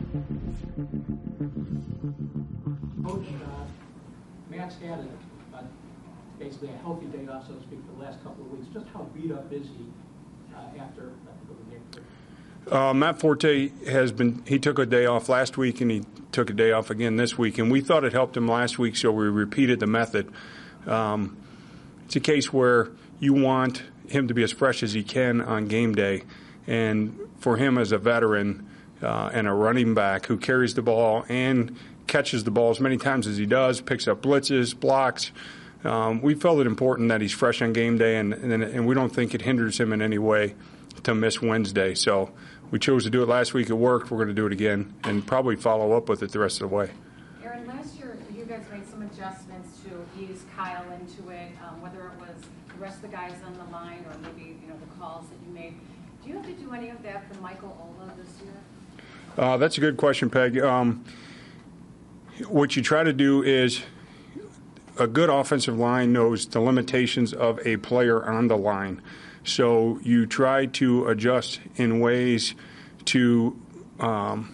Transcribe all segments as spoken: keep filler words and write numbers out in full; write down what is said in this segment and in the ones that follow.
Coach, uh, Matt's had a, a, basically a healthy day off, so to speak, for the last couple of weeks. Just how beat up is he uh, after, after the game? Uh, Matt Forte has been, he took a day off last week and he took a day off again this week. And we thought it helped him last week, so we repeated the method. Um, it's a case where you want him to be as fresh as he can on game day. And for him as a veteran uh, and a running back who carries the ball and catches the ball as many times as he does, picks up blitzes, blocks, um, we felt it important that he's fresh on game day, and, and, and we don't think it hinders him in any way to miss Wednesday. So we chose to do it last week. It worked. We're going to do it again and probably follow up with it the rest of the way. Aaron, last year you guys made some adjustments to ease Kyle into it, um, whether it was the rest of the guys on the line or maybe you know the calls that you made. Do you have to do any of that for Michael Ola this year? Uh, that's a good question, Peg. Um, what you try to do is a good offensive line knows the limitations of a player on the line. So you try to adjust in ways to um,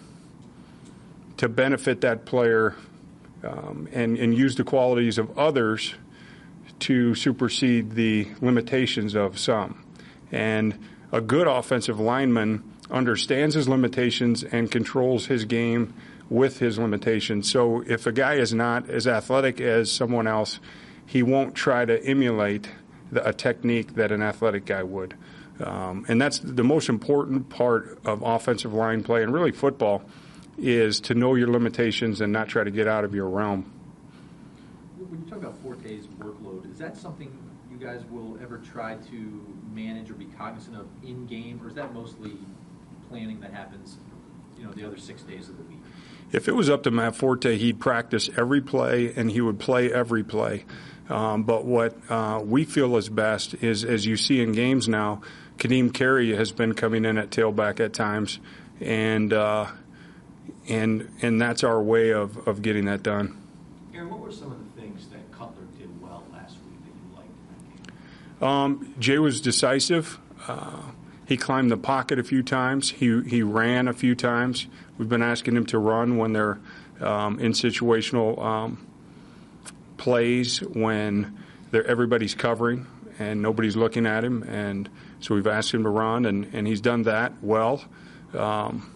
to benefit that player um, and, and use the qualities of others to supersede the limitations of some. And a good offensive lineman understands his limitations and controls his game with his limitations. So if a guy is not as athletic as someone else, he won't try to emulate a technique that an athletic guy would. Um, and that's the most important part of offensive line play and really football, is to know your limitations and not try to get out of your realm. When you talk about Forte's workload, is that something you guys will ever try to manage or be cognizant of in-game, or is that mostly planning that happens, you know, the other six days of the week? If it was up to Matt Forte, he'd practice every play and he would play every play. Um, but what uh, we feel is best is, as you see in games now, Kadeem Carey has been coming in at tailback at times, and uh, and and that's our way of, of getting that done. Aaron, what were some of the things that Cutler did well last week that you liked in that game? Um, Jay was decisive. Uh, he climbed the pocket a few times. He he ran a few times. We've been asking him to run when they're um, in situational um, plays when they're, everybody's covering and nobody's looking at him. And so we've asked him to run, and, and he's done that well. Um,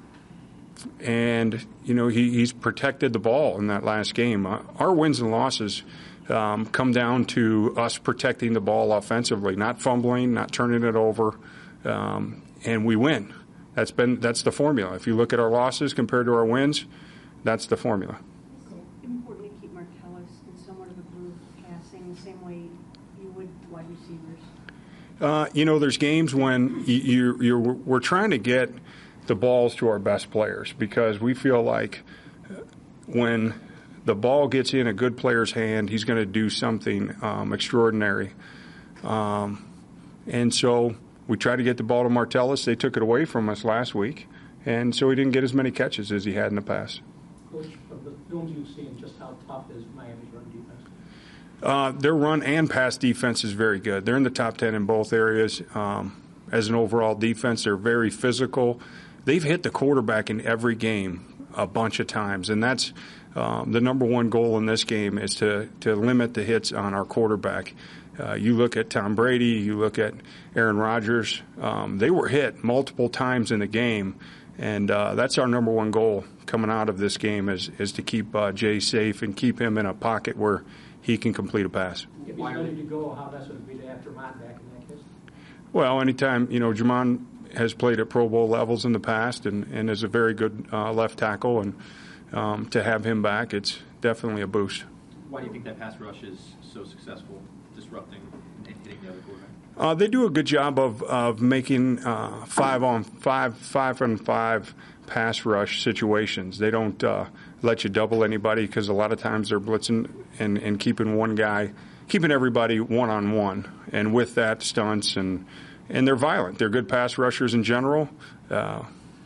and, you know, he, he's protected the ball in that last game. Uh, our wins and losses um, come down to us protecting the ball offensively, not fumbling, not turning it over, um, and we win. That's been that's the formula. If you look at our losses compared to our wins, that's the formula. It's important to keep Martellus in somewhat of a groove passing the same way you would wide receivers. Uh, you know, there's games when you, you're, you're we're trying to get the balls to our best players because we feel like when the ball gets in a good player's hand, he's going to do something um, extraordinary. Um, and so we try to get the ball to Martellus. They took it away from us last week, and so he didn't get as many catches as he had in the past. Coach, of the films you've seen, just how tough is Miami's run defense? Uh, their run and pass defense is very good. They're in the top ten in both areas. Um, as an overall defense, they're very physical. They've hit the quarterback in every game a bunch of times, and that's um, the number one goal in this game is to, to limit the hits on our quarterback. Uh, you look at Tom Brady, you look at Aaron Rodgers, um, they were hit multiple times in the game, and uh, that's our number one goal coming out of this game is, is to keep uh, Jay safe and keep him in a pocket where he can complete a pass. If he's ready to go, how best would it be to have Jermon back in that case? Well, anytime, you know, Jermon has played at Pro Bowl levels in the past and, and is a very good uh, left tackle, and um, to have him back, it's definitely a boost. Why do you think that pass rush is so successful, disrupting and hitting the other quarterback? Uh, they do a good job of of making uh, five on five, five on five pass rush situations. They don't uh, let you double anybody because a lot of times they're blitzing and, and keeping one guy, keeping everybody one on one, and with that stunts and and they're violent. They're good pass rushers in general. Uh,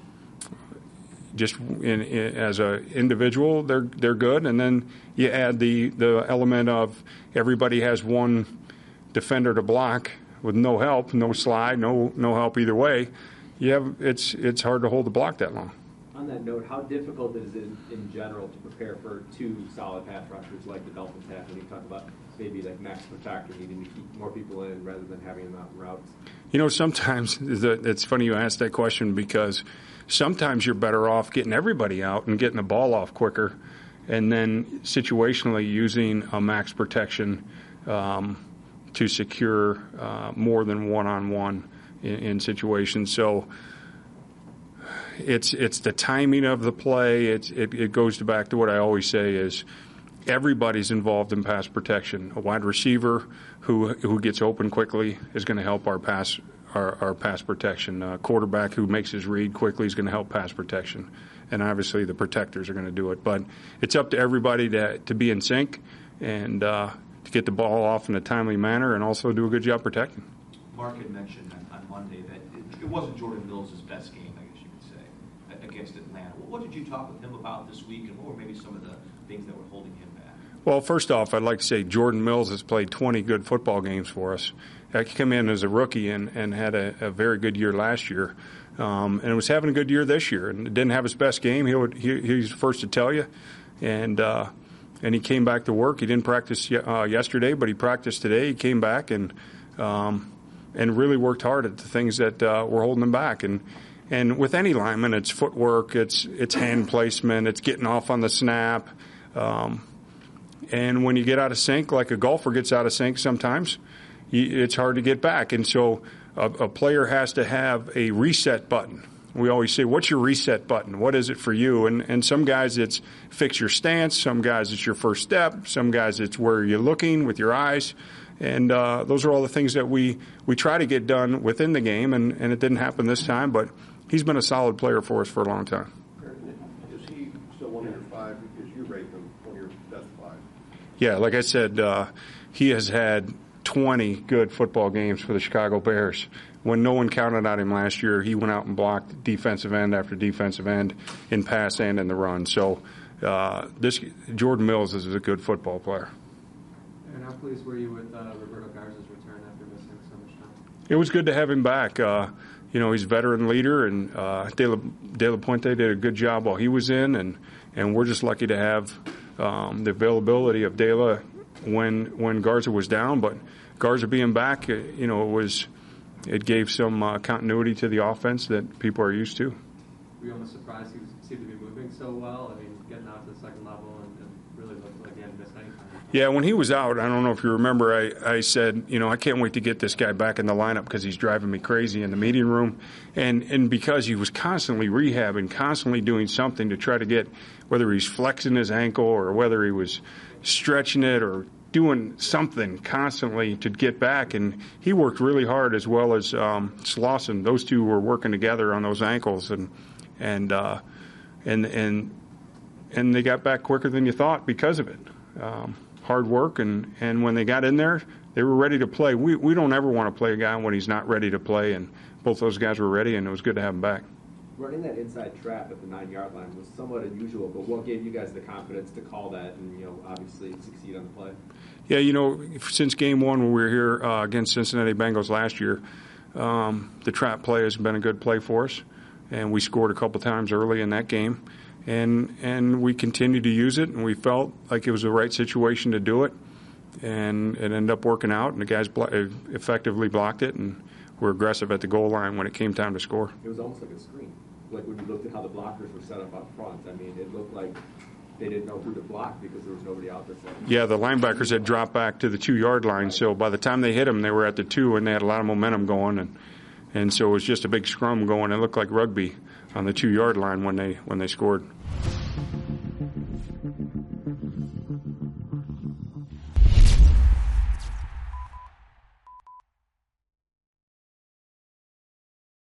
just in, in, as a individual, they're they're good, and then you add the the element of everybody has one defender to block with no help, no slide, no no help either way. You have it's it's hard to hold the block that long. On on that note, how difficult is it in general to prepare for two solid pass rushers like the Dolphins have when you talk about maybe like max protector needing to keep more people in rather than having them out in routes? You know, sometimes the, it's funny you ask that question because sometimes you're better off getting everybody out and getting the ball off quicker and then situationally using a max protection um, to secure uh, more than one-on-one in, in situations. So it's it's the timing of the play. It's, it, it goes back to what I always say is everybody's involved in pass protection. A wide receiver who who gets open quickly is going to help our pass our, our pass protection. A quarterback who makes his read quickly is going to help pass protection. And obviously the protectors are going to do it. But it's up to everybody to to be in sync and uh, to get the ball off in a timely manner and also do a good job protecting. Mark had mentioned on, on Monday that it, it wasn't Jordan Mills' best game, I guess you could say, against Atlanta. What did you talk with him about this week, and what were maybe some of the things that were holding him back? Well, first off, I'd like to say Jordan Mills has played twenty good football games for us. He came in as a rookie and, and had a, a very good year last year. Um, and was having a good year this year, and didn't have his best game. He would he, he's the first to tell you, and uh, and he came back to work. He didn't practice uh, yesterday, but he practiced today. He came back and um, and really worked hard at the things that uh, were holding him back. And and with any lineman, it's footwork, it's it's hand placement, it's getting off on the snap. Um, and when you get out of sync, like a golfer gets out of sync sometimes, you, it's hard to get back. And so A, a player has to have a reset button. We always say, what's your reset button? What is it for you? And and some guys it's fix your stance. Some guys it's your first step. Some guys it's where you're looking with your eyes. And uh, those are all the things that we, we try to get done within the game, and, and it didn't happen this time. But he's been a solid player for us for a long time. Is he still one of your five? Because you rate him one of your best five. Yeah, like I said, uh, he has had twenty good football games for the Chicago Bears. When no one counted on him last year, he went out and blocked defensive end after defensive end in pass and in the run. So uh, this Jordan Mills is a good football player. And how pleased were you with uh, Roberto Garza's return after missing so much time? It was good to have him back. Uh, you know, he's a veteran leader, and uh, De, La, De La Puente did a good job while he was in, and, and we're just lucky to have um, the availability of De La when when Garza was down. But Garza being back, you know, it was it gave some uh, continuity to the offense that people are used to. Were you almost surprised he was, seemed to be moving so well? I mean, getting out to the second level and, and really looked like he hadn't missed anything. Yeah, when he was out, I don't know if you remember, I, I said, you know, I can't wait to get this guy back in the lineup because he's driving me crazy in the meeting room. And and because he was constantly rehabbing, constantly doing something to try to get, whether he's flexing his ankle or whether he was stretching it or doing something constantly to get back. And he worked really hard, as well as um, Slauson. Those two were working together on those ankles, and and uh, and and and they got back quicker than you thought because of it. Um, hard work, and, and when they got in there, they were ready to play. We we don't ever want to play a guy when he's not ready to play, and both those guys were ready, and it was good to have them back. Running that inside trap at the nine-yard line was somewhat unusual, but what gave you guys the confidence to call that and, you know, obviously succeed on the play? Yeah, you know, since game one when we were here uh, against Cincinnati Bengals last year, um, the trap play has been a good play for us, and we scored a couple times early in that game. And and we continued to use it, and we felt like it was the right situation to do it, and it ended up working out, and the guys blo- effectively blocked it, and were aggressive at the goal line when it came time to score. It was almost like a screen, like when you looked at how the blockers were set up up front. I mean, it looked like they didn't know who to block because there was nobody out there. Yeah, the linebackers had dropped back to the two-yard line, so by the time they hit them, they were at the two, and they had a lot of momentum going, and and so it was just a big scrum going. It looked like rugby on the two-yard line when they when they scored.